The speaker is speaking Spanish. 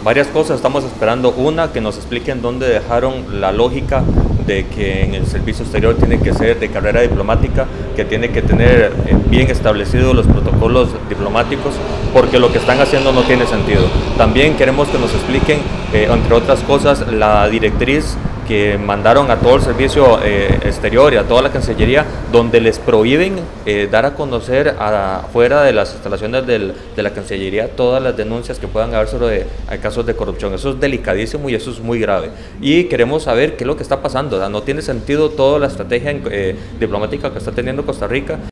varias cosas estamos esperando. Una, que nos expliquen dónde dejaron la lógica de que en el servicio exterior tiene que ser de carrera diplomática, que tiene que tener bien establecidos los protocolos diplomáticos, porque lo que están haciendo no tiene sentido. También queremos que nos expliquen, entre otras cosas, la directriz que mandaron a todo el servicio exterior y a toda la Cancillería, donde les prohíben dar a conocer afuera de las instalaciones de la Cancillería todas las denuncias que puedan haber sobre casos de corrupción. Eso es delicadísimo y eso es muy grave. Y queremos saber qué es lo que está pasando. No tiene sentido toda la estrategia diplomática que está teniendo Costa Rica.